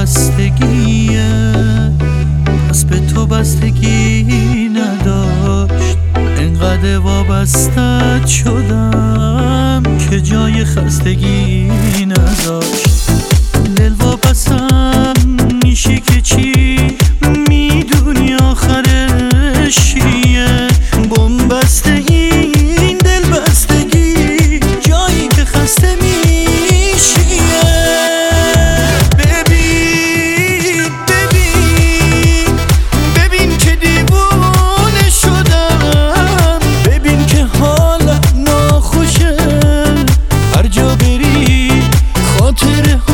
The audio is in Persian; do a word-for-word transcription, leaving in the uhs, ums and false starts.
وابستگیه، پس به تو بستگی نداشت. انقدر وابستت شدم که جای خستگی نذاشت. دل واپسم میشه که چی میدونی آخرش چیه؟ بنبستگی این دل بستگی جایی که خسته میشیه. ببین ببین ببین که دیوونه شدم، ببین که حالم ناخوشه، هر جا بری خاطره